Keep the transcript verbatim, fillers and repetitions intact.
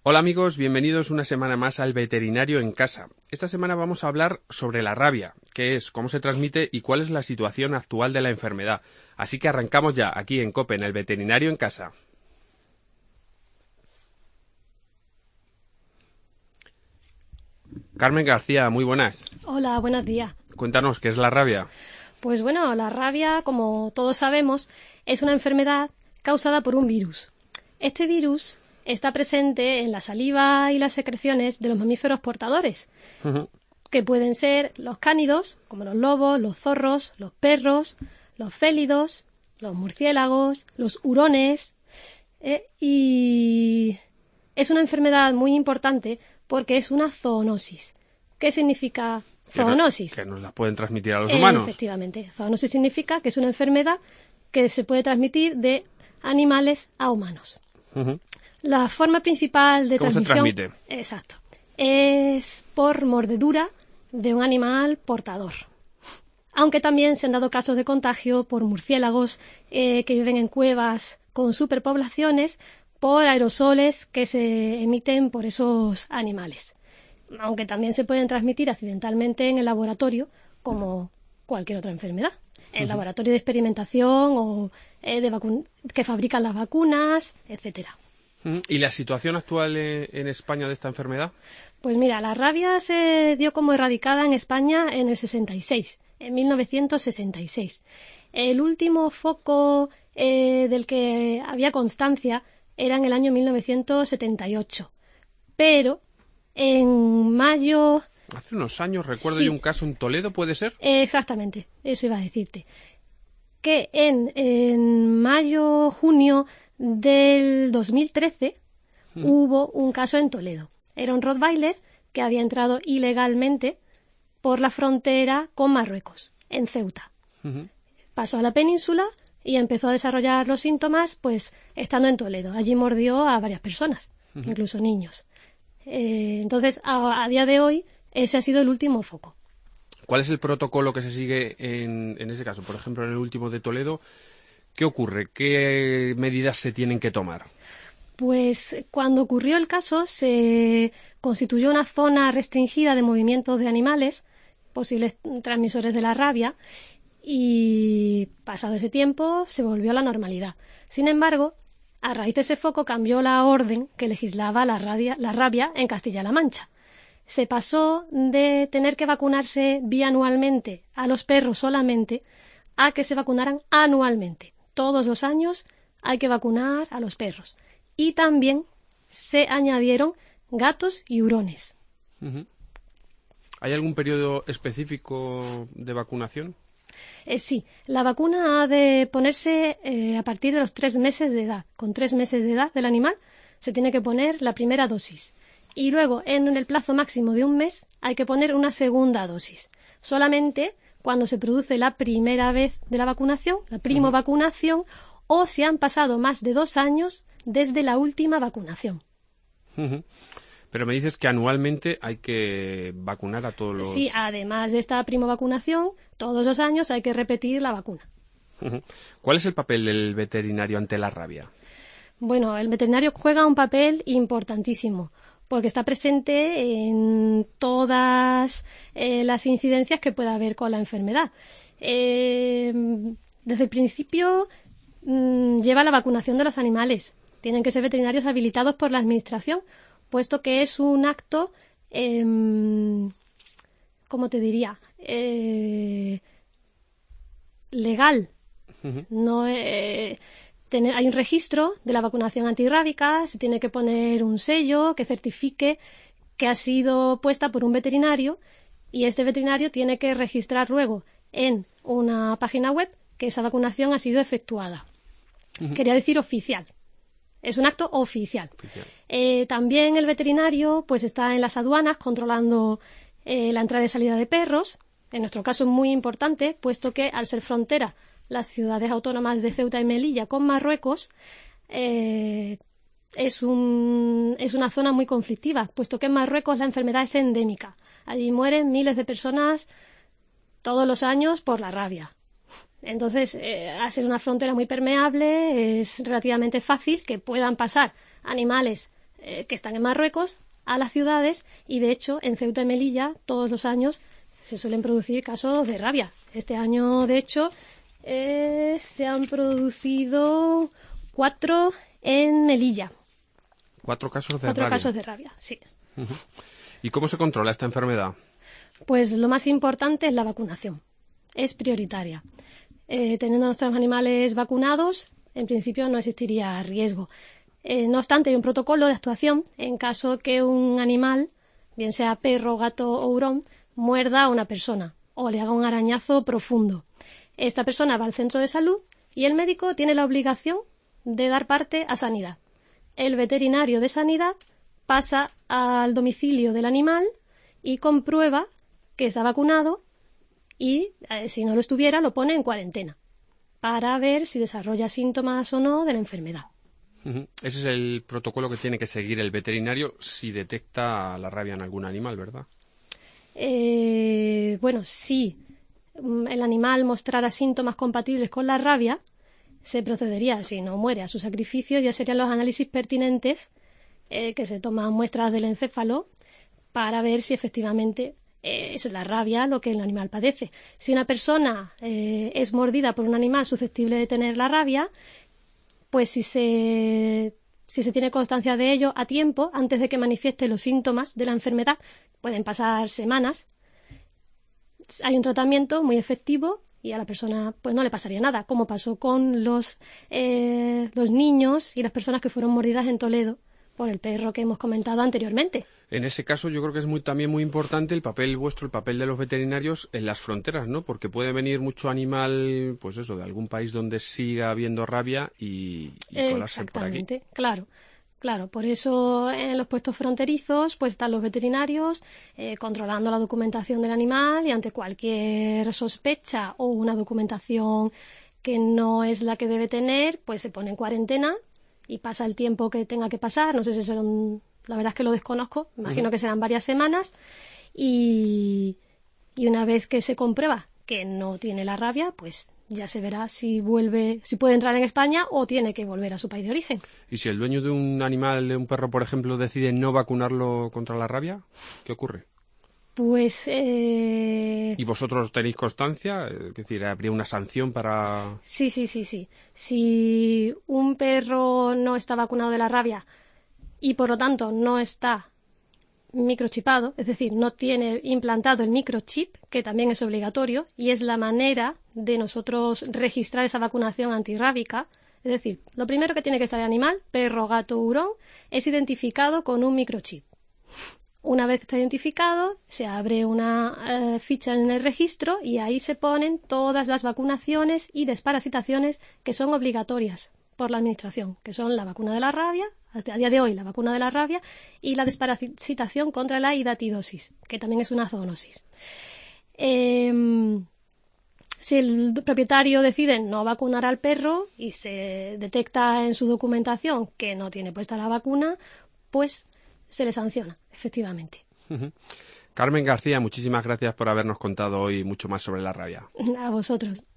Hola amigos, bienvenidos una semana más al Veterinario en Casa. Esta semana vamos a hablar sobre la rabia, qué es, cómo se transmite y cuál es la situación actual de la enfermedad. Así que arrancamos ya, aquí en COPE, en el Veterinario en Casa. Carmen García, muy buenas. Hola, buenos días. Cuéntanos, ¿qué es la rabia? Pues bueno, la rabia, como todos sabemos, es una enfermedad causada por un virus. Este virus está presente en la saliva y las secreciones de los mamíferos portadores, Uh-huh. que pueden ser los cánidos, como los lobos, los zorros, los perros, los félidos, los murciélagos, los hurones, eh, y es una enfermedad muy importante porque es una zoonosis. ¿Qué significa zoonosis? Que, no, que nos la pueden transmitir a los humanos. Efectivamente, zoonosis significa que es una enfermedad que se puede transmitir de animales a humanos. Uh-huh. La forma principal de ¿Cómo transmisión, se transmite? Exacto, es por mordedura de un animal portador. Aunque también se han dado casos de contagio por murciélagos eh, que viven en cuevas con superpoblaciones, por aerosoles que se emiten por esos animales. Aunque también se pueden transmitir accidentalmente en el laboratorio, como cualquier otra enfermedad. El uh-huh. laboratorio de experimentación o eh, de vacu- que fabrican las vacunas, etcétera. ¿Y la situación actual en España de esta enfermedad? Pues mira, la rabia se dio como erradicada en España en el sesenta y seis, en mil novecientos sesenta y seis. El último foco eh, del que había constancia era en el año mil novecientos setenta y ocho. Pero en mayo... Hace unos años recuerdo sí, yo un caso en Toledo, ¿puede ser? Eh, exactamente, eso iba a decirte. Que en, en mayo, junio del dos mil trece uh-huh. hubo un caso en Toledo. Era un Rottweiler que había entrado ilegalmente por la frontera con Marruecos, en Ceuta. Uh-huh. Pasó a la península y empezó a desarrollar los síntomas, pues, estando en Toledo. Allí mordió a varias personas, uh-huh. incluso niños. Eh, entonces, a, a día de hoy, ese ha sido el último foco. ¿Cuál es el protocolo que se sigue en, en ese caso? Por ejemplo, en el último de Toledo, ¿qué ocurre? ¿Qué medidas se tienen que tomar? Pues cuando ocurrió el caso se constituyó una zona restringida de movimientos de animales, posibles transmisores de la rabia, y pasado ese tiempo se volvió a la normalidad. Sin embargo, a raíz de ese foco cambió la orden que legislaba la, rabia, la rabia en Castilla-La Mancha. Se pasó de tener que vacunarse bianualmente a los perros solamente a que se vacunaran anualmente. Todos los años hay que vacunar a los perros. Y también se añadieron gatos y hurones. Uh-huh. ¿Hay algún periodo específico de vacunación? Eh, sí, la vacuna ha de ponerse eh, a partir de los tres meses de edad. Con tres meses de edad del animal se tiene que poner la primera dosis. Y luego, en el plazo máximo de un mes, hay que poner una segunda dosis. Solamente cuando se produce la primera vez de la vacunación, la primovacunación, uh-huh. o si han pasado más de dos años desde la última vacunación. Uh-huh. Pero me dices que anualmente hay que vacunar a todos los... Sí, además de esta primovacunación, todos los años hay que repetir la vacuna. Uh-huh. ¿Cuál es el papel del veterinario ante la rabia? Bueno, el veterinario juega un papel importantísimo, porque está presente en todas eh, las incidencias que pueda haber con la enfermedad. Eh, desde el principio mmm, lleva la vacunación de los animales. Tienen que ser veterinarios habilitados por la Administración, puesto que es un acto, eh, ¿cómo te diría?, eh, legal. Uh-huh. No, eh, tener, hay un registro de la vacunación antirrábica, se tiene que poner un sello que certifique que ha sido puesta por un veterinario y este veterinario tiene que registrar luego en una página web que esa vacunación ha sido efectuada. Uh-huh. Quería decir oficial. Es un acto oficial. oficial. Eh, también el veterinario pues está en las aduanas controlando eh, la entrada y salida de perros. En nuestro caso es muy importante, puesto que al ser frontera las ciudades autónomas de Ceuta y Melilla con Marruecos, eh, es, un, es una zona muy conflictiva, puesto que en Marruecos la enfermedad es endémica. Allí mueren miles de personas todos los años por la rabia. Entonces, eh, al ser una frontera muy permeable, es relativamente fácil que puedan pasar animales eh, que están en Marruecos a las ciudades y, de hecho, en Ceuta y Melilla todos los años se suelen producir casos de rabia. Este año, de hecho, eh, se han producido cuatro en Melilla. Cuatro casos de cuatro rabia. casos de rabia, sí. Uh-huh. ¿Y cómo se controla esta enfermedad? Pues lo más importante es la vacunación. Es prioritaria. Eh, teniendo a nuestros animales vacunados, en principio no existiría riesgo. Eh, no obstante, hay un protocolo de actuación en caso que un animal, bien sea perro, gato o hurón, muerda a una persona o le haga un arañazo profundo. Esta persona va al centro de salud y el médico tiene la obligación de dar parte a sanidad. El veterinario de sanidad pasa al domicilio del animal y comprueba que está vacunado y, eh, si no lo estuviera, lo pone en cuarentena para ver si desarrolla síntomas o no de la enfermedad. Uh-huh. Ese es el protocolo que tiene que seguir el veterinario si detecta la rabia en algún animal, ¿verdad? Eh, bueno, si el animal mostrara síntomas compatibles con la rabia, se procedería, si no muere, a su sacrificio. Ya serían los análisis pertinentes, eh, que se toman muestras del encéfalo para ver si efectivamente eh, es la rabia lo que el animal padece. Si una persona eh, es mordida por un animal susceptible de tener la rabia, pues si se, si se tiene constancia de ello a tiempo, antes de que manifieste los síntomas de la enfermedad, pueden pasar semanas, hay un tratamiento muy efectivo y a la persona pues no le pasaría nada, como pasó con los, eh, los niños y las personas que fueron mordidas en Toledo por el perro que hemos comentado anteriormente. En ese caso yo creo que es muy, también muy importante el papel vuestro, el papel de los veterinarios en las fronteras, ¿no? Porque puede venir mucho animal, pues eso, de algún país donde siga habiendo rabia y, y colarse por aquí. Exactamente, claro. Claro, por eso en los puestos fronterizos pues están los veterinarios eh, controlando la documentación del animal y ante cualquier sospecha o una documentación que no es la que debe tener, pues se pone en cuarentena y pasa el tiempo que tenga que pasar. No sé si serán, la verdad es que lo desconozco, me imagino Uh-huh. que serán varias semanas y, y una vez que se comprueba que no tiene la rabia, pues ya se verá si vuelve, si puede entrar en España o tiene que volver a su país de origen. ¿Y si el dueño de un animal, de un perro, por ejemplo, decide no vacunarlo contra la rabia? ¿Qué ocurre? Pues... Eh... ¿Y vosotros tenéis constancia? Es decir, ¿habría una sanción para...? Sí, sí, sí, sí. Si un perro no está vacunado de la rabia y por lo tanto no está microchipado, es decir, no tiene implantado el microchip, que también es obligatorio, y es la manera de nosotros registrar esa vacunación antirrábica. Es decir, lo primero que tiene que estar el animal, perro, gato, hurón, es identificado con un microchip. Una vez que está identificado, se abre una eh, ficha en el registro y ahí se ponen todas las vacunaciones y desparasitaciones que son obligatorias por la Administración, que son la vacuna de la rabia, hasta a día de hoy la vacuna de la rabia, y la desparasitación contra la hidatidosis, que también es una zoonosis. Eh, si el propietario decide no vacunar al perro y se detecta en su documentación que no tiene puesta la vacuna, pues se le sanciona, efectivamente. Uh-huh. Carmen García, muchísimas gracias por habernos contado hoy mucho más sobre la rabia. A vosotros.